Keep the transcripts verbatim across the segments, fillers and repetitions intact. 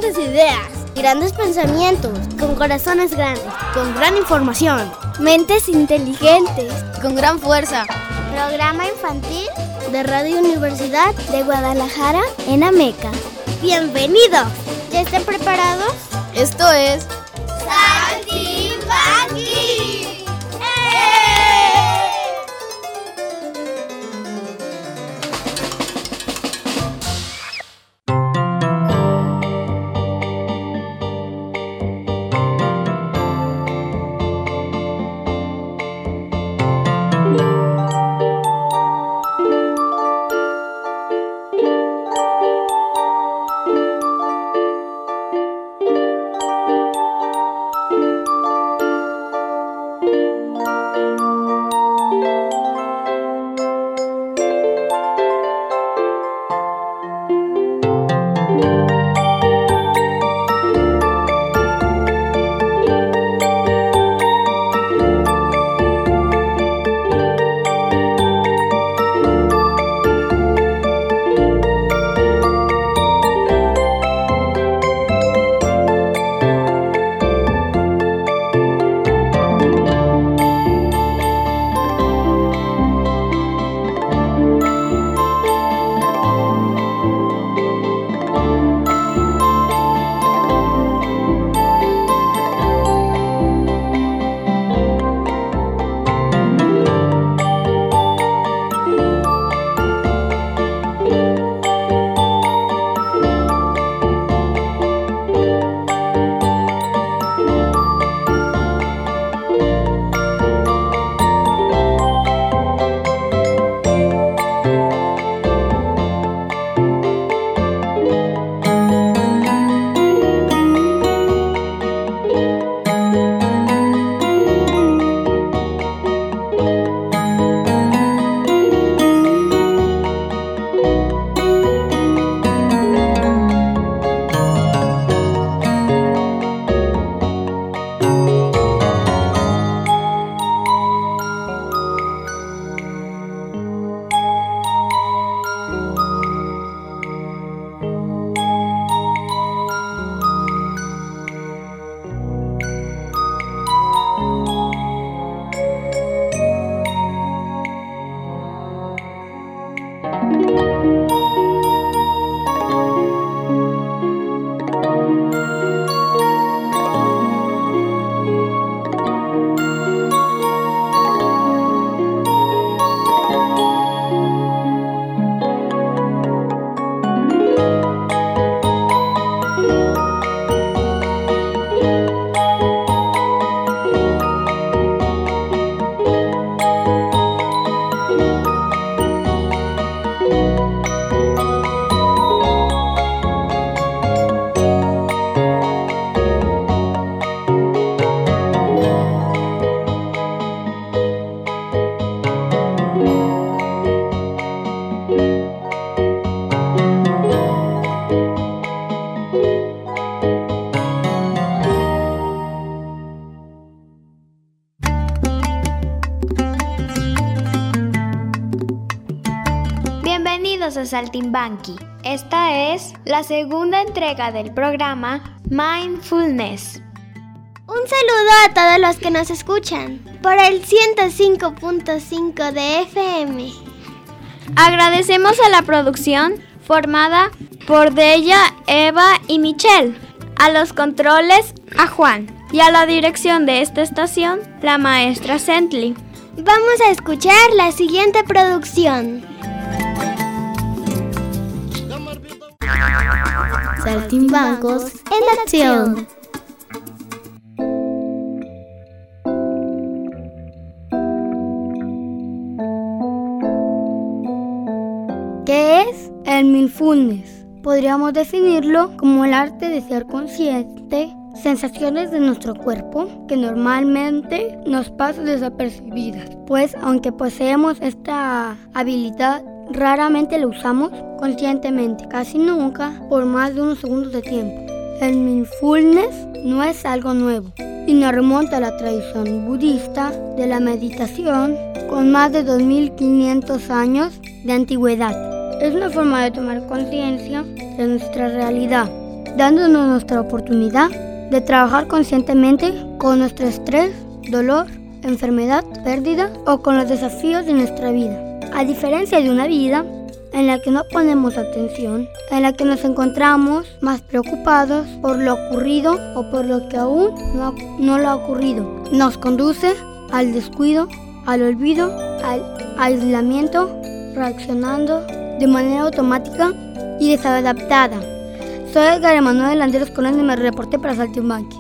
grandes ideas, grandes pensamientos, con corazones grandes, con gran información, mentes inteligentes, con gran fuerza. Programa infantil de Radio Universidad de Guadalajara en Ameca. ¡Bienvenidos! ¿Ya están preparados? Esto es Saltimbanqui. Bienvenidos a Saltimbanqui. Esta es la segunda entrega del programa Mindfulness. Un saludo a todos los que nos escuchan por el ciento cinco punto cinco de F M. Agradecemos a la producción formada por Deya, Eva y Michelle, a los controles a Juan y a la dirección de esta estación, la maestra Cently. Vamos a escuchar la siguiente producción. Saltimbancos en acción. ¿Qué es el mindfulness? Podríamos definirlo como el arte de ser consciente, sensaciones de nuestro cuerpo que normalmente nos pasan desapercibidas, pues aunque poseemos esta habilidad, raramente la usamos conscientemente, casi nunca por más de unos segundos de tiempo. El mindfulness no es algo nuevo y nos remonta a la tradición budista de la meditación con más de dos mil quinientos años de antigüedad. Es una forma de tomar conciencia de nuestra realidad, dándonos nuestra oportunidad de trabajar conscientemente con nuestro estrés, dolor, enfermedad, pérdida o con los desafíos de nuestra vida. A diferencia de una vida en la que no ponemos atención, en la que nos encontramos más preocupados por lo ocurrido o por lo que aún no, no lo ha ocurrido, nos conduce al descuido, al olvido, al aislamiento, reaccionando de manera automática y desadaptada. Soy Edgar Emanuel Landeros Colón y me reporté para Saltimbanqui.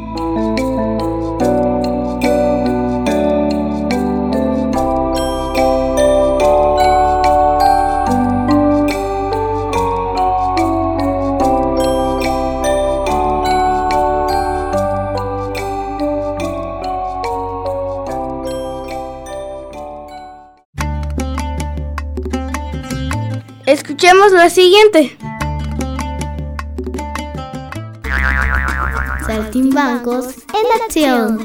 Escuchemos la siguiente. Saltimbancos en acción.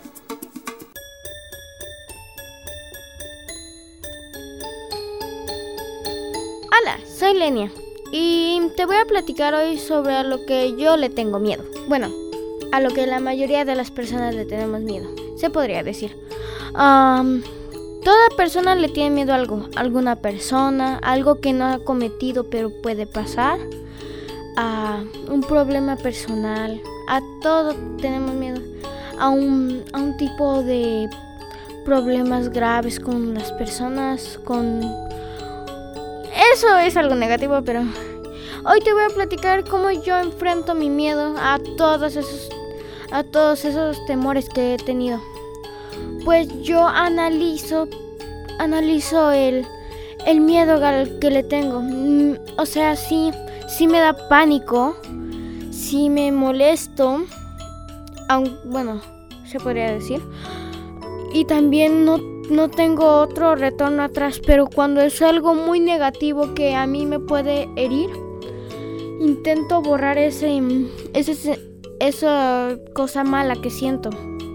Hola, soy Lenia y te voy a platicar hoy sobre a lo que yo le tengo miedo. Bueno, a lo que la mayoría de las personas le tenemos miedo, se podría decir. Um, toda persona le tiene miedo a algo, alguna persona, algo que no ha cometido pero puede pasar, a un problema personal. A todo tenemos miedo, a un, a un tipo de problemas graves con las personas, con... Eso es algo negativo, pero hoy te voy a platicar cómo yo enfrento mi miedo a todos esos, a todos esos temores que he tenido. Pues yo analizo, analizo el, el miedo al que le tengo. O sea, sí, sí me da pánico. Si me molesto, aun, bueno, se podría decir, y también no, no tengo otro retorno atrás, pero cuando es algo muy negativo que a mí me puede herir, intento borrar ese, ese, esa cosa mala que siento.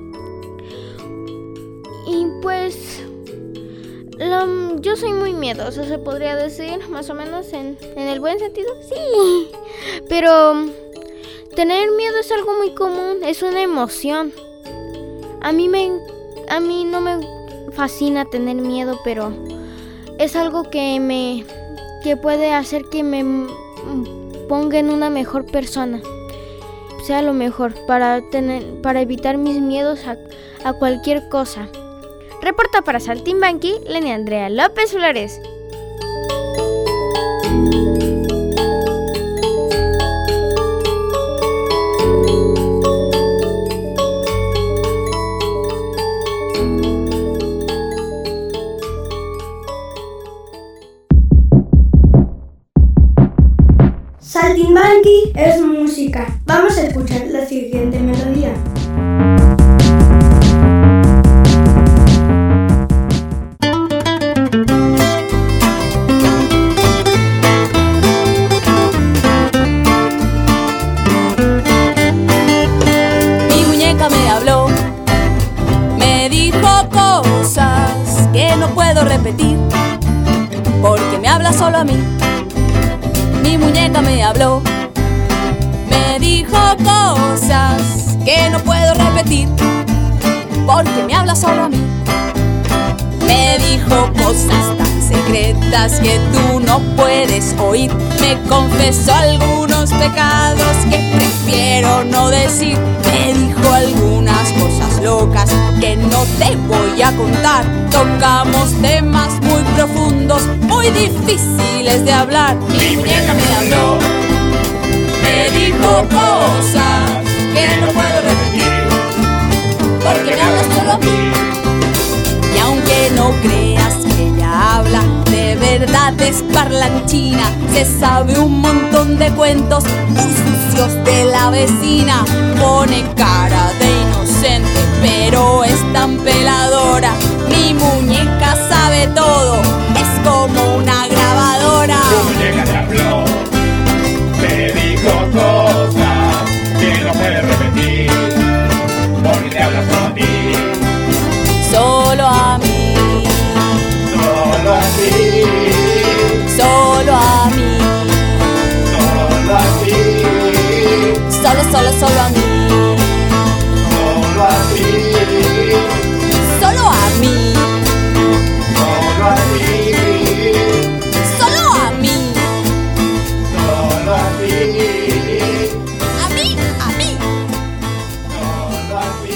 Y pues, lo, yo soy muy miedosa, se podría decir, más o menos en, en el buen sentido, sí, pero... Tener miedo es algo muy común, es una emoción. A mí me, a mí no me fascina tener miedo, pero es algo que me, que puede hacer que me ponga en una mejor persona, sea lo mejor para tener, para evitar mis miedos a, a cualquier cosa. Reporta para Saltimbanqui, Lenia Andrea López Flores. Saltimbanqui es música. Vamos a escuchar la siguiente melodía. Mi muñeca me habló, me dijo cosas que no puedo repetir, porque me habla solo a mí. Mi muñeca me habló, me dijo cosas que no puedo repetir, porque me habla solo a mí. Me dijo cosas tan secretas que tú no puedes oír. Me confesó algunos pecados que prefiero no decir. Me dijo algunas cosas locas que no te voy a contar. Tocamos temas muy profundos, muy difíciles de hablar. Mi muñeca me habló, me dijo cosas que no puedo repetir, porque me habla solo a mí. Y aunque no creas que ella habla, de verdad es parlanchina. Se sabe un montón de cuentos muy sucios de la vecina. Pone cara de inocente, pero es tan peladora. Mi muñeca sabe todo, es como una grabadora. Mi muñeca te habló, te dijo cosas que no puedes repetir, porque te habla solo a ti. Solo a mí, solo a ti, solo a mí, solo a ti. solo a mí. Solo a ti. Solo a mí. Solo a ti. Solo a mí. Solo a ti. A mí, a mí. Solo a ti.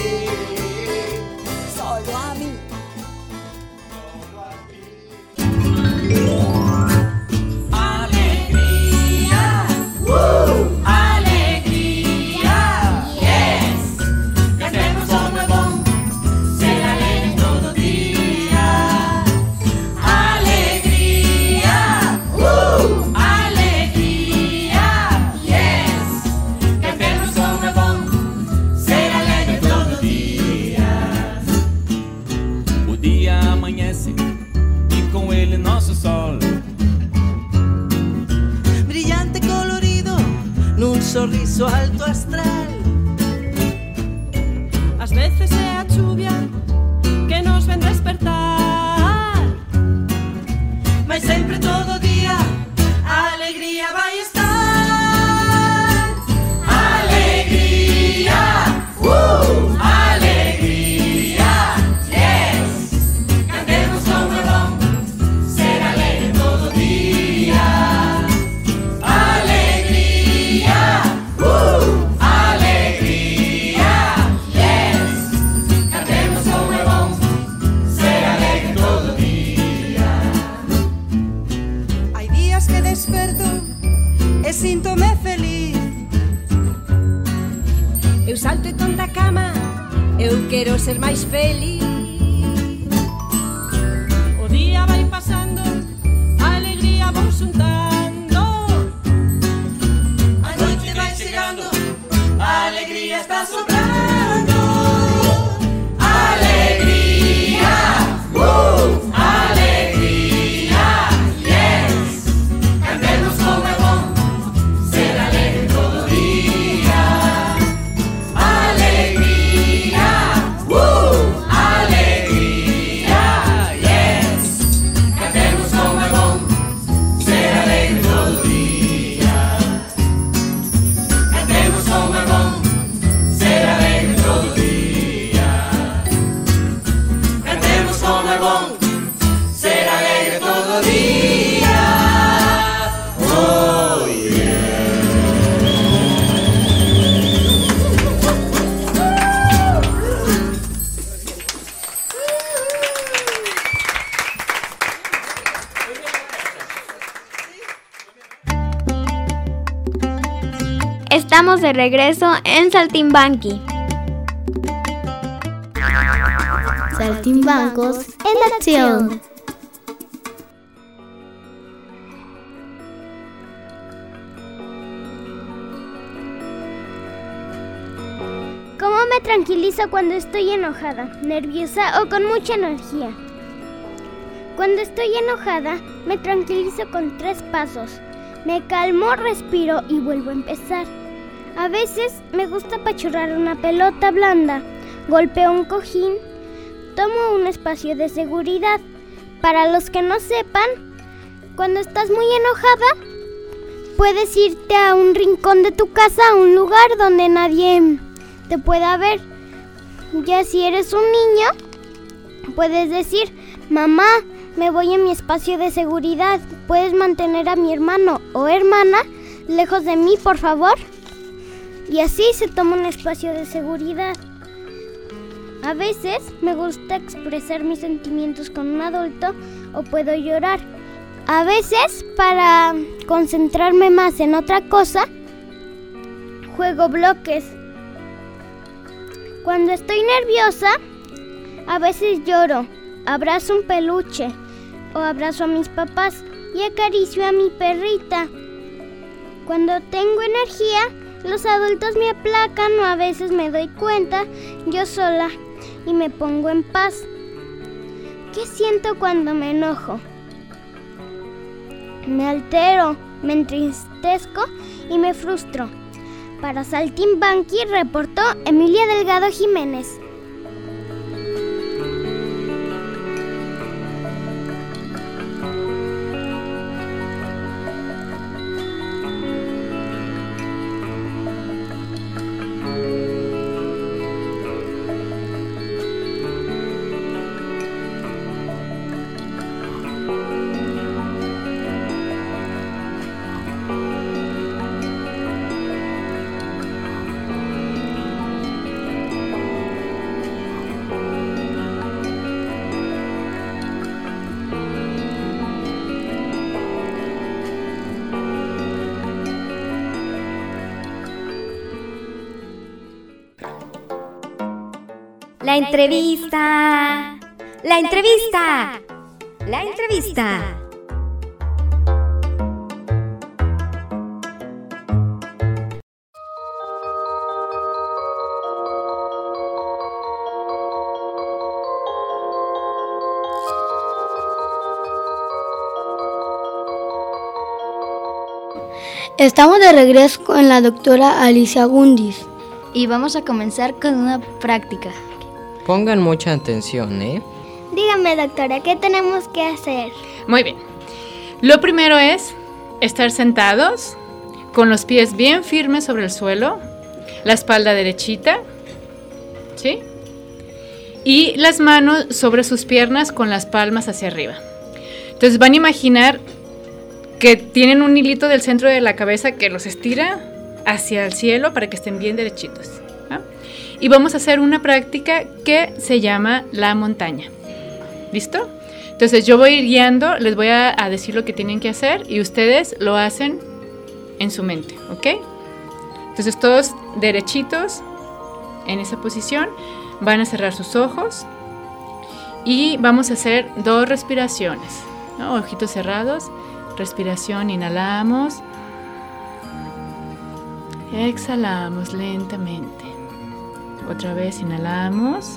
Solo a mí. Alegría, uh, alegría, yes. Cantemos lo nuevo, ser alegre todo día. Alegría, uh, alegría, yes. Cantemos lo nuevo, ser alegre todo día. O dia amanhece e com ele nosso sol. Brillante colorido nun sorriso alto astral. Ás veces é a chuvia que nos ven despertar, Mas sempre todo día a alegría vai estar. alegría, uh, alegría, yes. Cantemos lo nuevo, ser alegre todo día. Alegría, uh, alegría, yes. Cantemos lo nuevo, ser alegre todo día. Hai días que desperto e síntome feliz. Eu salto e tonta cama, eu quero ser máis feliz. O día vai pasando, a alegría vou xuntando. A noite vai chegando, a alegría está sobrando. Alegría, uh, alegría, yes. Cantemos como é bom, ser alegre todo día. Alegría, uh, alegría, yes. Cantemos como é bom, ser alegre todo día. Cantemos como é bom, ser alegre todo día. Cantemos como é bom, ser alegre todo día. Oh yeah. Estamos de regreso en Saltimbanqui. Saltimbancos en acción. ¿Cómo me tranquilizo cuando estoy enojada, nerviosa o con mucha energía? Cuando estoy enojada, me tranquilizo con tres pasos. Me calmo, respiro y vuelvo a empezar. A veces me gusta apachurrar una pelota blanda, golpeo un cojín, tomo un espacio de seguridad. Para los que no sepan, cuando estás muy enojada, puedes irte a un rincón de tu casa, a un lugar donde nadie te pueda ver. Ya si eres un niño, puedes decir: mamá, me voy a mi espacio de seguridad. ¿Puedes mantener a mi hermano o hermana lejos de mí, por favor? Y así se toma un espacio de seguridad. A veces me gusta expresar mis sentimientos con un adulto o puedo llorar. A veces, para concentrarme más en otra cosa, juego bloques. Cuando estoy nerviosa, a veces lloro, abrazo un peluche o abrazo a mis papás y acaricio a mi perrita. Cuando tengo energía, los adultos me aplacan o a veces me doy cuenta yo sola y me pongo en paz. ¿Qué siento cuando me enojo? Me altero, me entristezco y me frustro. Para Saltimbanqui reportó Emilia Delgado Jiménez. La entrevista. La entrevista. La entrevista. Estamos de regreso con la doctora Alicia Gundis. Y vamos a comenzar con una práctica. Pongan mucha atención, ¿eh? Dígame, doctora, ¿qué tenemos que hacer? Muy bien. Lo primero es estar sentados, con los pies bien firmes sobre el suelo, la espalda derechita, ¿sí? Y las manos sobre sus piernas con las palmas hacia arriba. Entonces van a imaginar que tienen un hilito del centro de la cabeza que los estira hacia el cielo para que estén bien derechitos, ¿no? Y vamos a hacer una práctica que se llama la montaña. ¿Listo? Entonces yo voy a ir guiando, les voy a, a decir lo que tienen que hacer y ustedes lo hacen en su mente, ¿ok? Entonces todos derechitos en esa posición, van a cerrar sus ojos y vamos a hacer dos respiraciones, ¿no? Ojitos cerrados. Respiración, inhalamos, exhalamos lentamente. Otra vez inhalamos,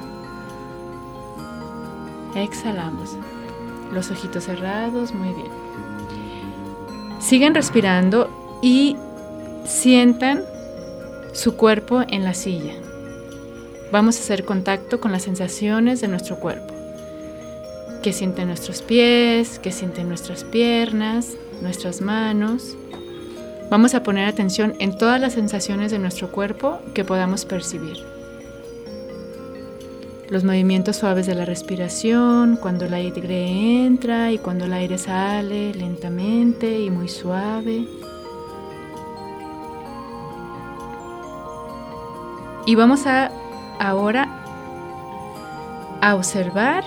exhalamos. Los ojitos cerrados, muy bien. Sigan respirando y sientan su cuerpo en la silla. Vamos a hacer contacto con las sensaciones de nuestro cuerpo. Que sienten nuestros pies, que sienten nuestras piernas, nuestras manos. Vamos a poner atención en todas las sensaciones de nuestro cuerpo que podamos percibir. Los movimientos suaves de la respiración, cuando el aire entra y cuando el aire sale lentamente y muy suave. Y vamos a ahora a observar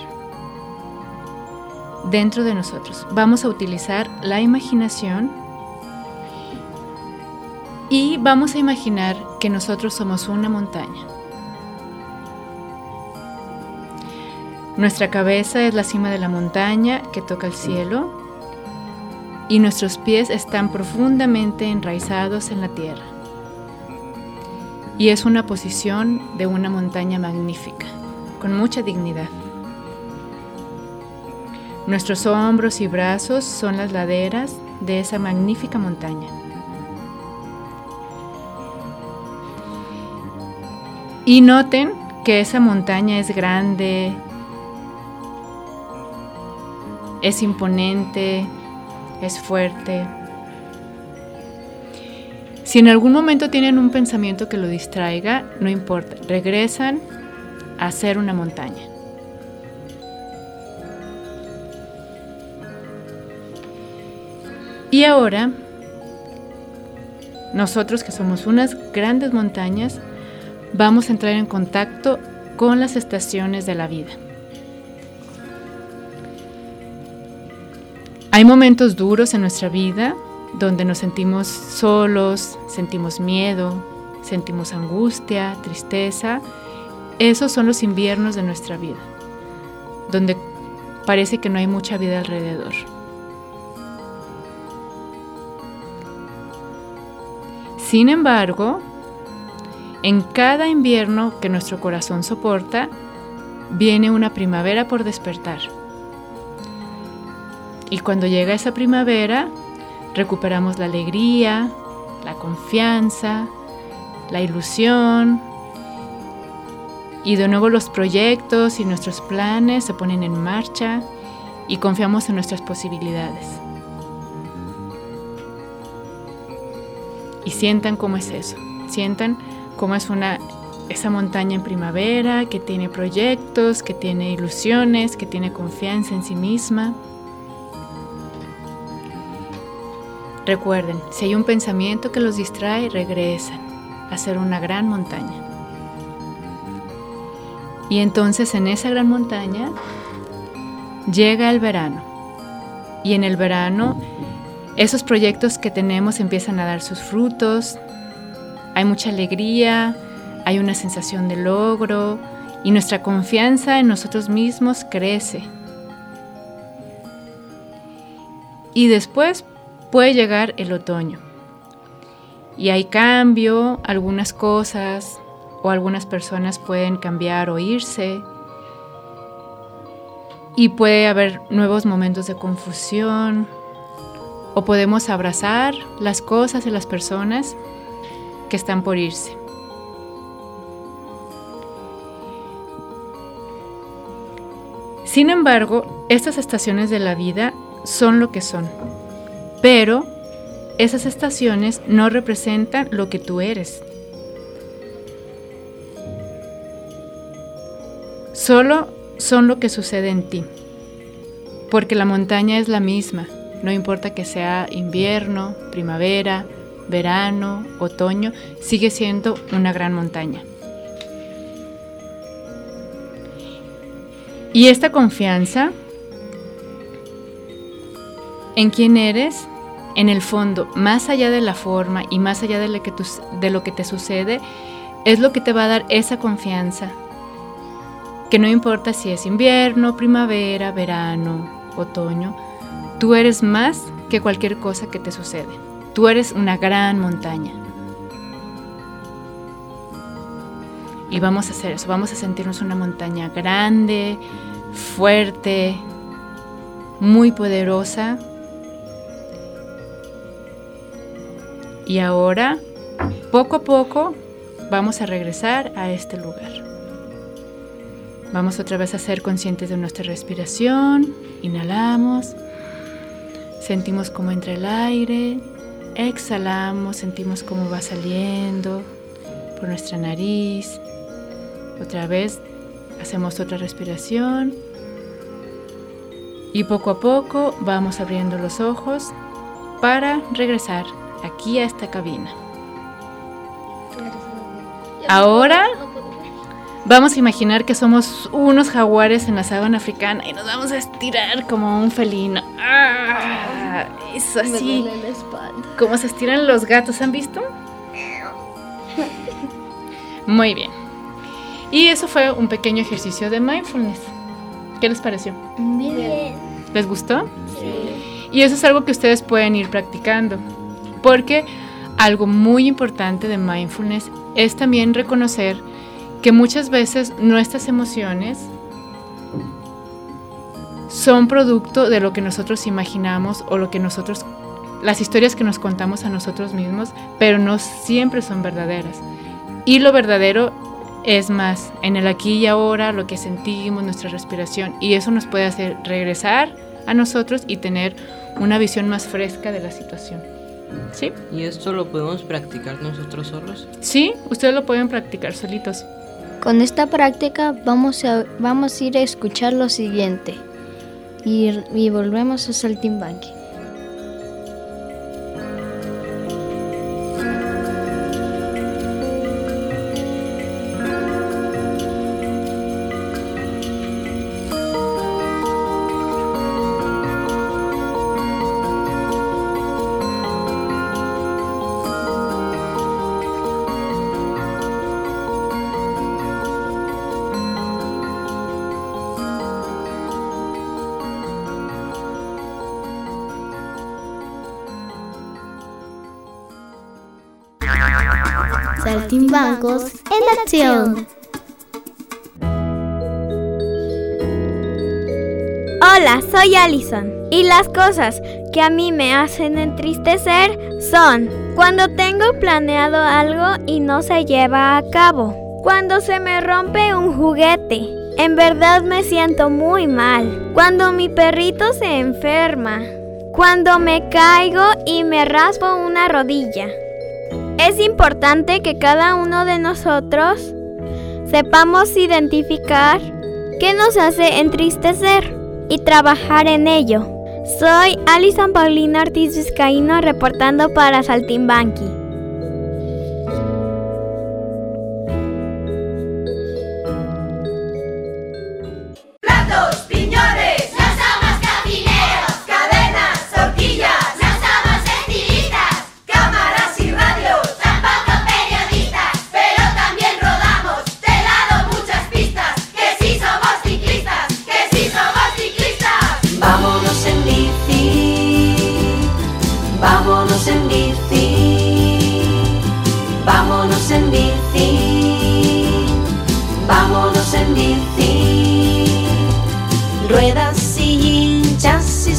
dentro de nosotros. Vamos a utilizar la imaginación y vamos a imaginar que nosotros somos una montaña. Nuestra cabeza es la cima de la montaña que toca el cielo y nuestros pies están profundamente enraizados en la tierra. Y es una posición de una montaña magnífica, con mucha dignidad. Nuestros hombros y brazos son las laderas de esa magnífica montaña. Y noten que esa montaña es grande, es imponente, es fuerte. Si en algún momento tienen un pensamiento que lo distraiga, no importa, regresan a ser una montaña. Y ahora, nosotros que somos unas grandes montañas, vamos a entrar en contacto con las estaciones de la vida. Hay momentos duros en nuestra vida donde nos sentimos solos, sentimos miedo, sentimos angustia, tristeza. Esos son los inviernos de nuestra vida, donde parece que no hay mucha vida alrededor. Sin embargo, en cada invierno que nuestro corazón soporta, viene una primavera por despertar. Y cuando llega esa primavera, recuperamos la alegría, la confianza, la ilusión, y de nuevo los proyectos y nuestros planes se ponen en marcha y confiamos en nuestras posibilidades. Y sientan cómo es eso, sientan cómo es una, esa montaña en primavera que tiene proyectos, que tiene ilusiones, que tiene confianza en sí misma. Recuerden, si hay un pensamiento que los distrae, regresan a ser una gran montaña. Y entonces en esa gran montaña llega el verano. Y en el verano esos proyectos que tenemos empiezan a dar sus frutos. Hay mucha alegría, hay una sensación de logro y nuestra confianza en nosotros mismos crece. Y después puede llegar el otoño. Y hay cambio, algunas cosas o algunas personas pueden cambiar o irse. Y puede haber nuevos momentos de confusión. O podemos abrazar las cosas y las personas que están por irse. Sin embargo, estas estaciones de la vida son lo que son. Pero esas estaciones no representan lo que tú eres. Solo son lo que sucede en ti. Porque la montaña es la misma, no importa que sea invierno, primavera, verano, otoño, sigue siendo una gran montaña. Y esta confianza en quién eres, en el fondo, más allá de la forma y más allá de lo que, tu, de lo que te sucede, es lo que te va a dar esa confianza. Que no importa si es invierno, primavera, verano, otoño, tú eres más que cualquier cosa que te sucede. Tú eres una gran montaña. Y vamos a hacer eso, vamos a sentirnos una montaña grande, fuerte, muy poderosa. Y ahora, poco a poco, vamos a regresar a este lugar. Vamos otra vez a ser conscientes de nuestra respiración. Inhalamos, sentimos cómo entra el aire, exhalamos, sentimos cómo va saliendo por nuestra nariz. Otra vez hacemos otra respiración y poco a poco vamos abriendo los ojos para regresar aquí a esta cabina. Ahora vamos a imaginar que somos unos jaguares en la sabana africana y nos vamos a estirar como un felino. ¡Ah! Eso así, como se estiran los gatos, ¿han visto? Muy bien. Y eso fue un pequeño ejercicio de mindfulness. ¿Qué les pareció? Bien. ¿Les gustó? Sí. Y eso es algo que ustedes pueden ir practicando. Porque algo muy importante de mindfulness es también reconocer que muchas veces nuestras emociones son producto de lo que nosotros imaginamos o lo que nosotros, las historias que nos contamos a nosotros mismos, pero no siempre son verdaderas. Y lo verdadero es más en el aquí y ahora, lo que sentimos, nuestra respiración, y eso nos puede hacer regresar a nosotros y tener una visión más fresca de la situación. ¿Sí? ¿Y esto lo podemos practicar nosotros solos? Sí, ustedes lo pueden practicar solitos. Con esta práctica vamos a, vamos a ir a escuchar lo siguiente y, y volvemos a Saltimbanqui. Saltimbancos en acción. Hola, soy Allison y las cosas que a mí me hacen entristecer son cuando tengo planeado algo y no se lleva a cabo, cuando se me rompe un juguete, en verdad me siento muy mal, cuando mi perrito se enferma, cuando me caigo y me raspo una rodilla. Es importante que cada uno de nosotros sepamos identificar qué nos hace entristecer y trabajar en ello. Soy Allison Paulina Ortiz Vizcaíno reportando para Saltimbanqui. Platos, piñones, lanzamas, cabineros, cadenas, horquillas, lanzamas, estilitas, cámaras y radios, tampoco periodistas, pero también rodamos, te he dado muchas pistas.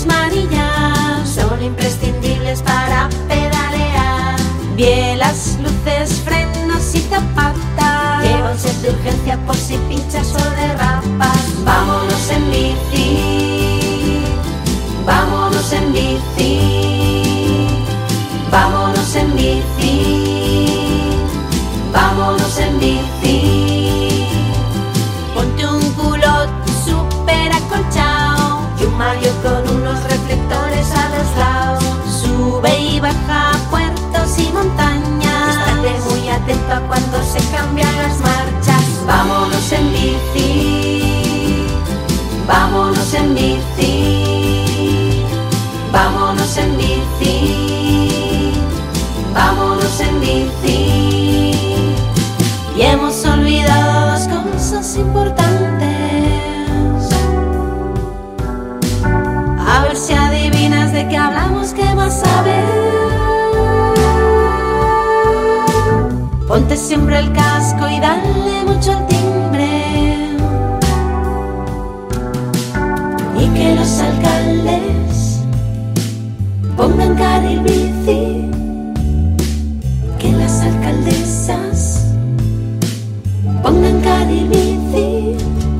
las manillas son imprescindibles para pedalear. Bielas, luces, frenos y zapatas. Lleva un set de urgencia por si pinchas o derrapas. Vámonos en bici, vámonos en bici, vámonos en bici, vámonos en bici. Ponte un culot súper acolchado y un maillot con unos reflectores a los lados. Sube y baja puertos y montañas. Estate muy atento a cuando se cambian las marchas. Vámonos en bici, vámonos en bici, vámonos en bici, vámonos en bici. Y hemos olvidado dos cosas importantes. A ver si adivinas de qué hablamos, qué vas a ver. Ponte siempre el casco y dale mucho al timbre. Y que los alcaldes pongan carril bici. Que las alcaldesas pongan carril bici.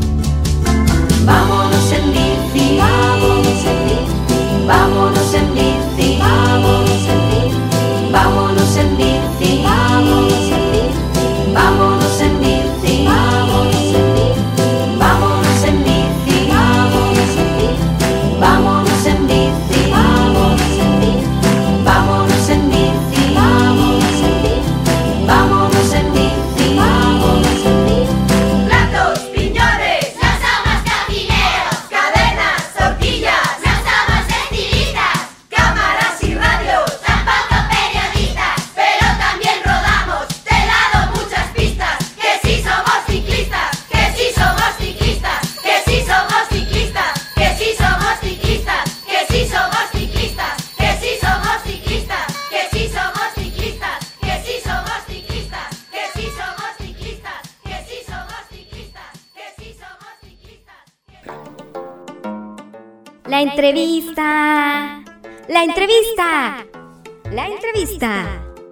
Vámonos en bici, vámonos en bici, vámonos en bici, vámonos en bici, vámonos en bici, vámonos en bici, vámonos en bici, vámonos en bici, vámonos en bici, vámonos en bici, vámonos en bici, vámonos en bici, vámonos en bici, vámonos en bici, vámonos en bici, vámonos en bici. Platos, piñones, las amas cocineros, cadenas, horquillas, las amas estilistas, cámaras y radios, tampoco periodistas, pero también rodamos, te he dado muchas pistas, que sí somos ciclistas, que sí somos ciclistas, que sí somos ciclistas, que sí somos ciclistas, que sí somos ciclistas, que sí somos ciclistas, que sí somos ciclistas, que sí somos ciclistas, que sí somos ciclistas, que sí somos ciclistas, que sí somos ciclistas. La entrevista. La entrevista. La entrevista.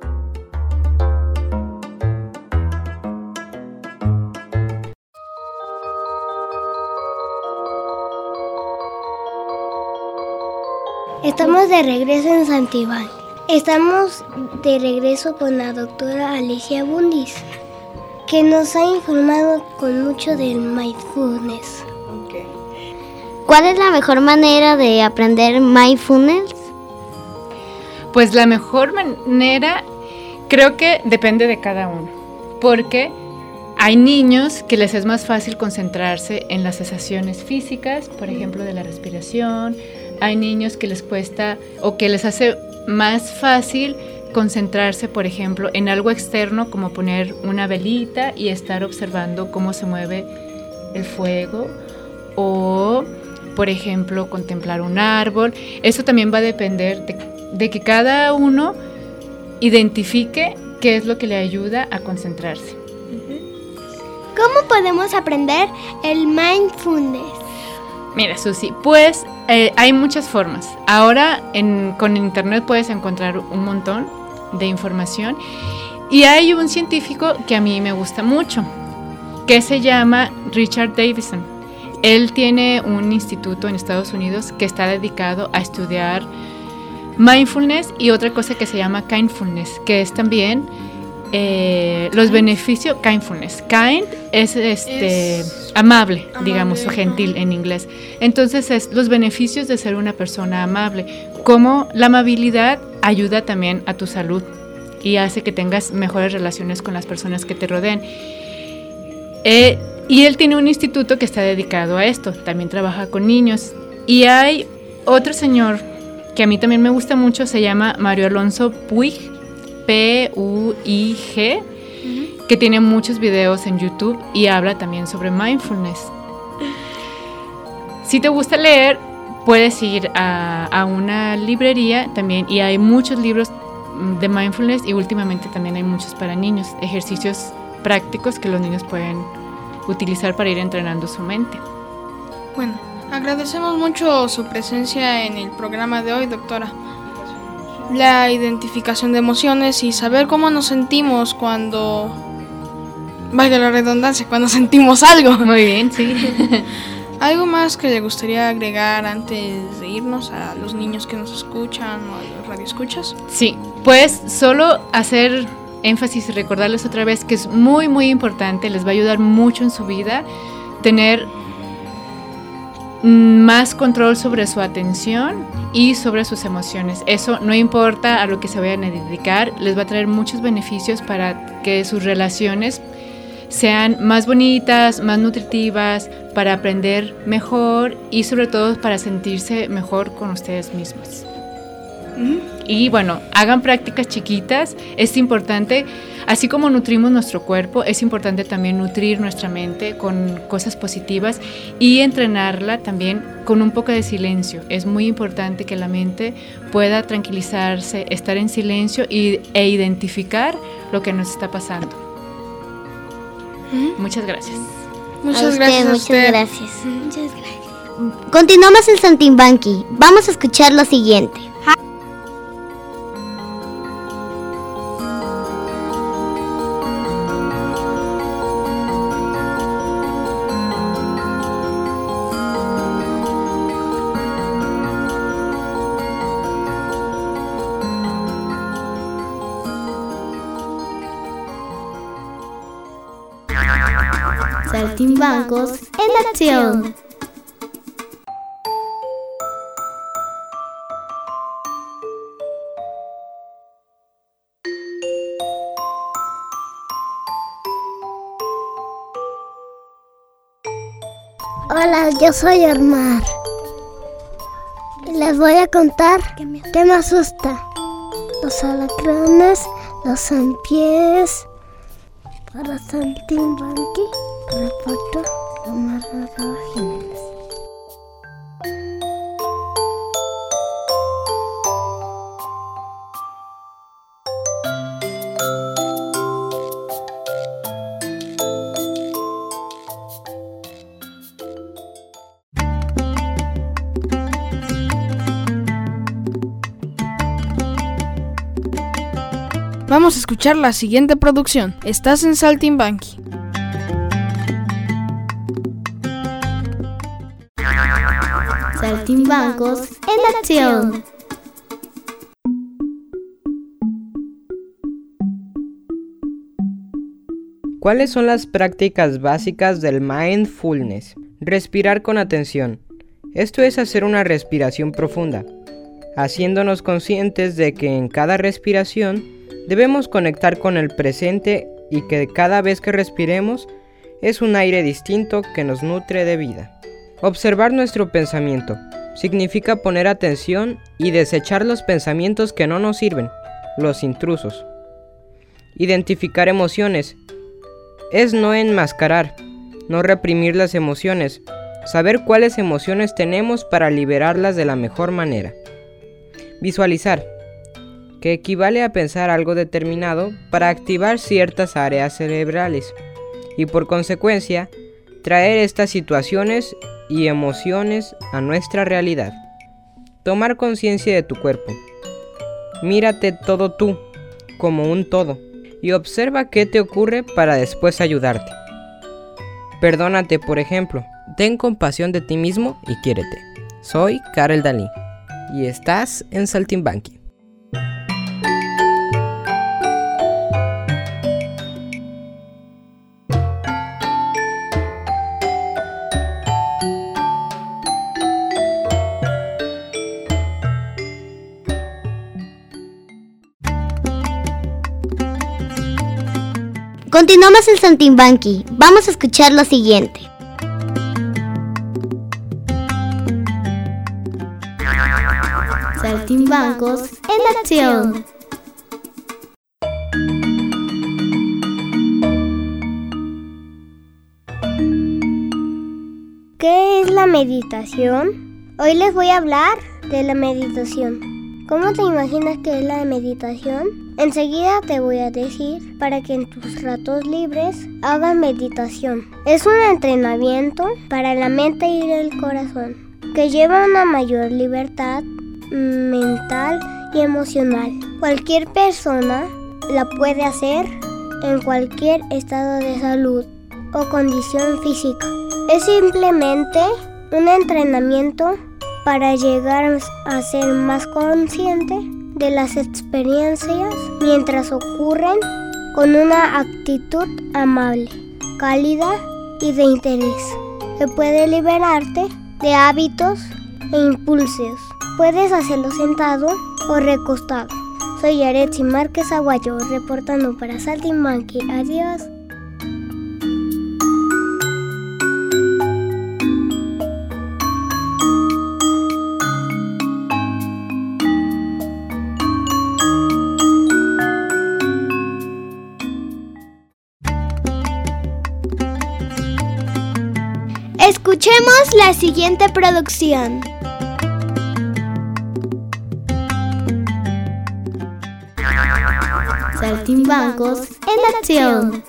Estamos de regreso en Santibán. Estamos de regreso con la doctora Alicia Bundis, que nos ha informado con mucho del mindfulness. ¿Cuál es la mejor manera de aprender mindfulness? Pues la mejor manera creo que depende de cada uno, porque hay niños que les es más fácil concentrarse en las sensaciones físicas, por ejemplo, de la respiración. Hay niños que les cuesta o que les hace más fácil concentrarse, por ejemplo, en algo externo, como poner una velita y estar observando cómo se mueve el fuego, o, por ejemplo, contemplar un árbol. Eso también va a depender de, de que cada uno identifique qué es lo que le ayuda a concentrarse. ¿Cómo podemos aprender el mindfulness? Mira, Susi, pues eh, hay muchas formas. Ahora en, con internet puedes encontrar un montón de información, y hay un científico que a mí me gusta mucho, que se llama Richard Davidson. Él tiene un instituto en Estados Unidos que está dedicado a estudiar mindfulness y otra cosa que se llama kindfulness, que es también eh, los beneficios. Kindfulness, kind es este es amable, amable, digamos, o gentil en inglés. Entonces es los beneficios de ser una persona amable, como la amabilidad ayuda también a tu salud y hace que tengas mejores relaciones con las personas que te rodean. Eh, y él tiene un instituto que está dedicado a esto, también trabaja con niños. Y hay otro señor que a mí también me gusta mucho, se llama Mario Alonso Puig, P U I G, uh-huh. que tiene muchos videos en YouTube y habla también sobre mindfulness. Si te gusta leer, puedes ir a, a una librería también, y hay muchos libros de mindfulness, y últimamente también hay muchos para niños, ejercicios prácticos que los niños pueden utilizar para ir entrenando su mente. Bueno, Agradecemos mucho su presencia en el programa de hoy, doctora. La identificación de emociones y saber cómo nos sentimos cuando, valga la redundancia, cuando sentimos algo. Muy bien, sí. ¿Algo más que le gustaría agregar antes de irnos a los niños que nos escuchan o a los radioescuchas? Sí, pues solo hacer énfasis y recordarles otra vez que es muy, muy importante, les va a ayudar mucho en su vida tener más control sobre su atención y sobre sus emociones. Eso no importa a lo que se vayan a dedicar, les va a traer muchos beneficios para que sus relaciones sean más bonitas, más nutritivas, para aprender mejor y sobre todo para sentirse mejor con ustedes mismos. Uh-huh. Y bueno, hagan prácticas chiquitas, es importante, así como nutrimos nuestro cuerpo, es importante también nutrir nuestra mente con cosas positivas y entrenarla también con un poco de silencio. Es muy importante que la mente pueda tranquilizarse, estar en silencio y, e identificar lo que nos está pasando. Uh-huh. Muchas gracias. Muchas a usted, gracias. Muchas usted. gracias. Muchas gracias. Continuamos en Saltimbanqui. Vamos a escuchar lo siguiente. Saltimbancos en acción. Hola, yo soy Omar. Y les voy a contar qué me asusta. Los alacranes, los zampiés. Para Saltimbanqui, reporto Omar Delgado Jiménez. Vamos a escuchar la siguiente producción. Estás en Saltimbanqui. Saltimbancos en acción. ¿Cuáles son las prácticas básicas del mindfulness? Respirar con atención. Esto es hacer una respiración profunda, haciéndonos conscientes de que en cada respiración debemos conectar con el presente y que cada vez que respiremos es un aire distinto que nos nutre de vida. Observar nuestro pensamiento significa poner atención y desechar los pensamientos que no nos sirven, los intrusos. Identificar emociones es no enmascarar, no reprimir las emociones, saber cuáles emociones tenemos para liberarlas de la mejor manera. Visualizar, que equivale a pensar algo determinado para activar ciertas áreas cerebrales y por consecuencia traer estas situaciones y emociones a nuestra realidad. Tomar conciencia de tu cuerpo. Mírate todo tú, como un todo, y observa qué te ocurre para después ayudarte. Perdónate, por ejemplo. Ten compasión de ti mismo y quiérete. Soy Karel Dalí y estás en Saltimbanqui. Continuamos en Saltimbanqui. Vamos a escuchar lo siguiente. Saltimbancos en acción. ¿Qué es la meditación? Hoy les voy a hablar de la meditación. ¿Cómo te imaginas que es la meditación? Enseguida te voy a decir para que en tus ratos libres hagas meditación. Es un entrenamiento para la mente y el corazón. que lleva una mayor libertad mental y emocional. Cualquier persona la puede hacer en cualquier estado de salud o condición física. Es simplemente un entrenamiento para llegar a ser más consciente de las experiencias mientras ocurren con una actitud amable, cálida y de interés. Se puede liberarte de hábitos e impulsos. Puedes hacerlo sentado o recostado. Soy Yaretsi Márquez Aguayo, reportando para Saltimbanqui. Adiós. Escuchemos la siguiente producción. Saltimbancos en acción.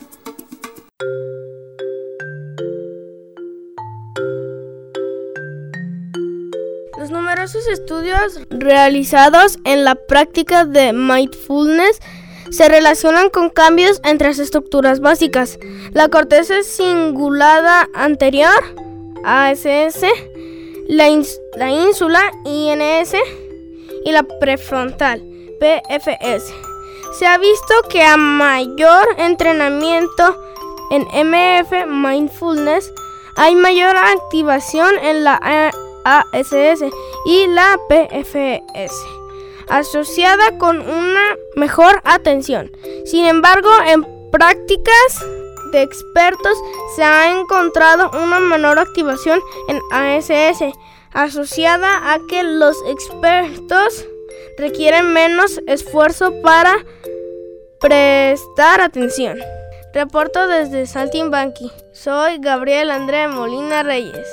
Los numerosos estudios realizados en la práctica de mindfulness se relacionan con cambios entre las estructuras básicas: la corteza cingulada anterior, A S S, la, ins- la ínsula, I N S, y la prefrontal, P F S. Se ha visto que a mayor entrenamiento en M F Mindfulness, hay mayor activación en la A S S y la P F S, asociada con una mejor atención. Sin embargo, en prácticas de expertos se ha encontrado una menor activación en A S S, asociada a que los expertos requieren menos esfuerzo para prestar atención. Reporto desde Saltimbanqui. Soy Gabriel André Molina Reyes.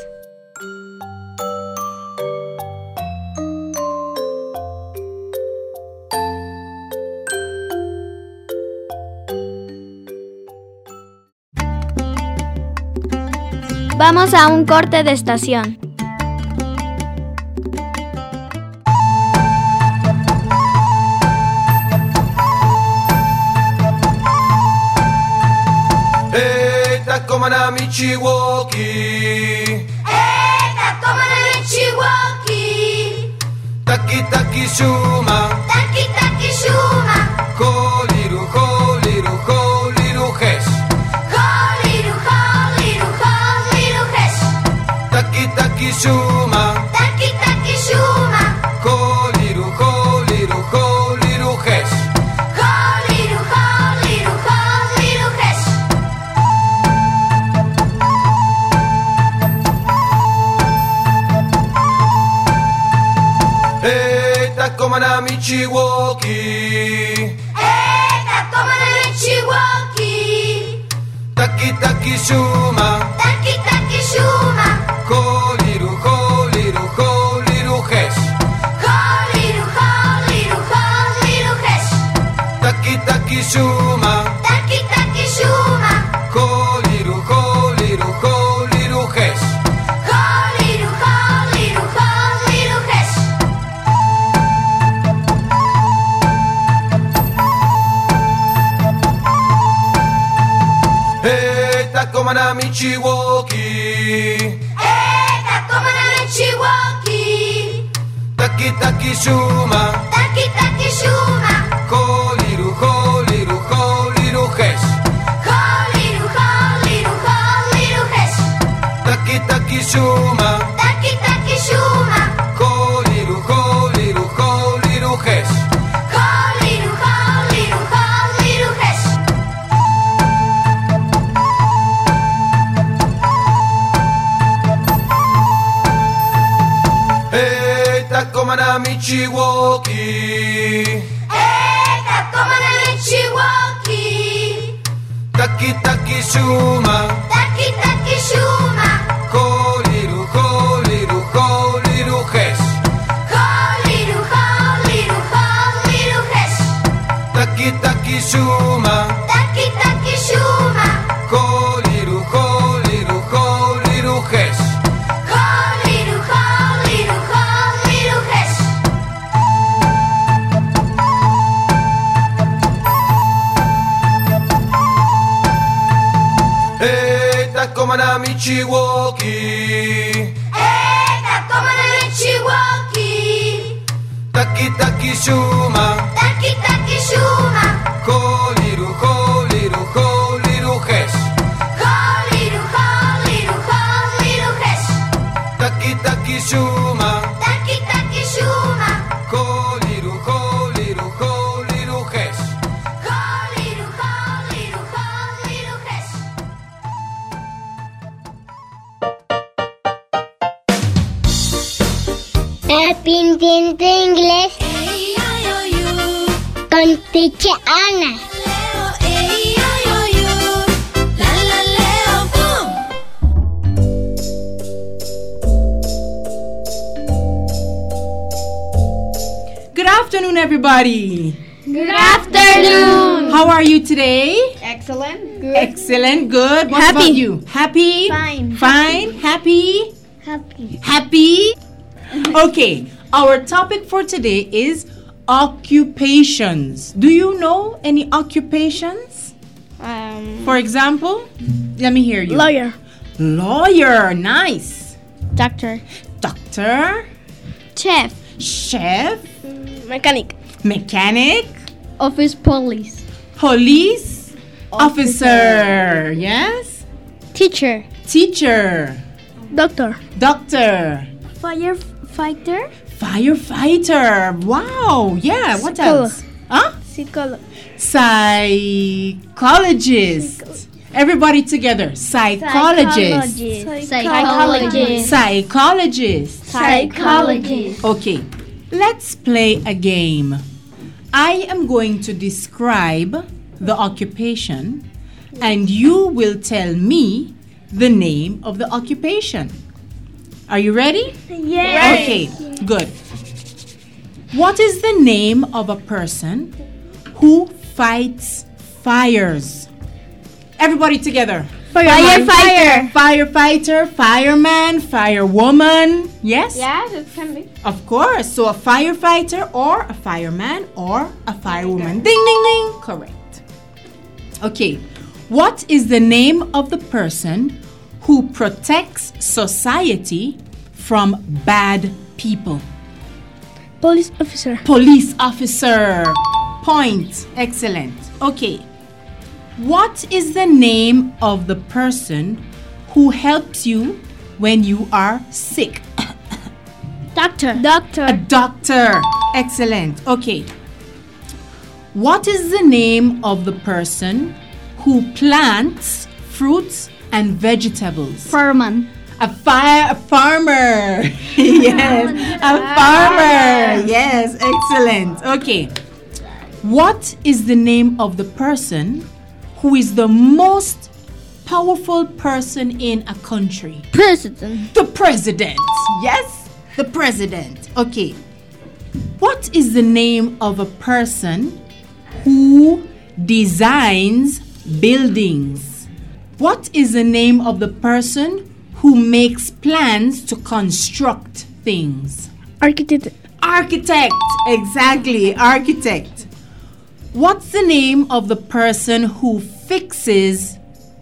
Vamos a un corte de estación. Takomana Michiwoki. Eh, Takomana Michiwoki. Taki taki shuma. Taki taki shuma. Koliru, koliru, koliru hesh. Koliru, koliru, koliru hesh. Taki taki shuma. Taki taki shuma. Koliru, koliru, koliru hesh. Koliru, koliru, koliru hesh. Takomana Michiwoki. Eh, Takomana Michiwoki. Taki taki shuma. Taki taki shuma. Koliru, koliru, koliru hesh. Koliru, koliru, koliru hesh. Taki taki shuma. Taki taki shuma. Koliru, koliru, koliru hesh. Koliru, koliru, koliru hesh. Takomana Michiwoki. Eh, Takomana Michiwoki. Taki taki shuma. Taki taki shuma. Koliru, koliru, koliru hesh. Koliru, koliru, koliru hesh. Taki taki shuma. Taki taki shuma. Koliru, koliru, koliru hesh. Koliru, koliru, koliru hesh. Takomana Michiwoki. Eh, Takomana Michiwoki. Taki taki shuma. Taki taki shuma. Koliru, koliru, koliru hesh. Koliru, koliru, koliru hesh. Taki taki shuma. Taki taki shuma. Koliru, koliru, koliru hesh. Koliru, koliru. na Michiwoki. Eta como na Michiwoki. Taki taki shuma. Taki taki shuma. Koliru koliru koliru hesh. Koliru koliru koliru hesh. Taki taki shuma. Taki taki shuma. Koliru koliru koliru hesh. Koliru koliru koliru hesh. El pindiente inglés con Teacher Ana. Good afternoon, everybody. Good afternoon. How are you today? Excellent. Good. Excellent. Good. What Happy. about you? Happy? Fine. Fine. Happy? Happy. Happy? Okay. Our topic for today is occupations. Do you know any occupations? Um, For example, let me hear you. Lawyer. Lawyer. Nice. Doctor. Doctor. Chef. Chef. Mechanic. Mechanic. Office police. Police officer. Yes. Teacher. Teacher. Doctor. Doctor. Firefighter. Firefighter. Wow. Yeah. What Psycholog. else? Huh? Psycholog. Psychologist. Everybody together. Psychologist. Psychologist. Psychologist. Psychologist. Okay. Let's play a game. I am going to describe the occupation and you will tell me the name of the occupation. Are you ready? Yes. Okay, good. What is the name of a person who fights fires? Everybody together. Firefighter. Firefighter, fireman, firewoman. Yes? Yeah, that can be. Of course. So a firefighter or a fireman or a firewoman. Ding, ding, ding. Correct. Okay. What is the name of the person who protects society from bad people? Police officer. Police officer. Point. Excellent. Okay. What is the name of the person who helps you when you are sick? Doctor. Doctor. A doctor. Excellent. Okay. What is the name of the person who plants fruits and vegetables? Farman. A fire, a farmer. Yes, a farmer. Yes, excellent. Okay. What is the name of the person who is the most powerful person in a country? President. The president. Yes, the president. Okay. What is the name of a person who designs buildings? What is the name of the person who makes plans to construct things? Architect. Architect. Exactly, architect. What's the name of the person who fixes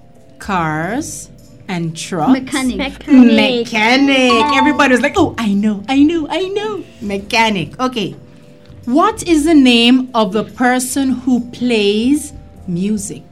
cars and trucks? Mechanic. Mechanic. Mechanic. Everybody's like, oh, I know, I know, I know. Mechanic. Okay. What is the name of the person who plays music?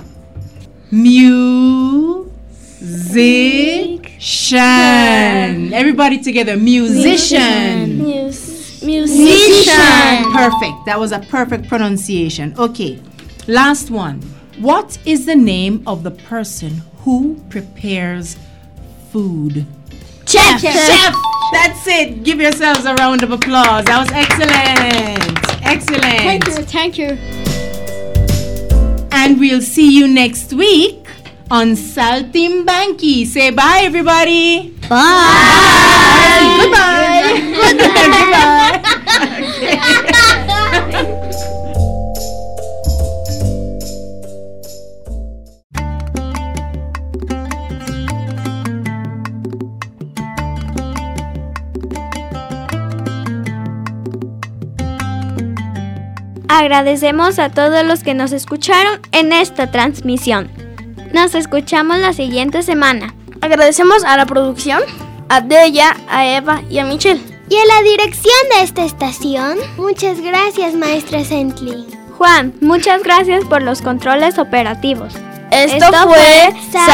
Musician. Everybody together. Musician. Mus- musician. Musician. Perfect. That was a perfect pronunciation. Okay. Last one. What is the name of the person who prepares food? Chef. Chef. Chef. That's it. Give yourselves a round of applause. That was excellent. Excellent. Thank you. Thank you. And we'll see you next week on Saltimbanqui. Say bye, everybody. Bye. Goodbye. Goodbye. Agradecemos a todos los que nos escucharon en esta transmisión. Nos escuchamos la siguiente semana. Agradecemos a la producción, a Deya, a Eva y a Michelle. Y a la dirección de esta estación, muchas gracias, maestra Sentley. Juan, muchas gracias por los controles operativos. Esto, Esto fue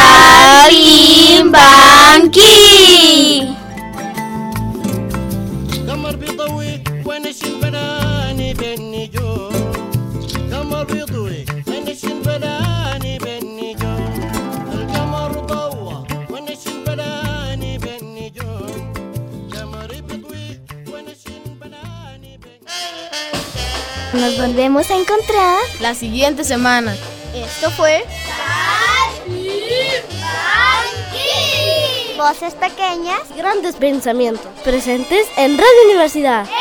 Salimbanqui. Nos volvemos a encontrar la siguiente semana. Esto fue Voces pequeñas, grandes pensamientos, presentes en Radio Universidad.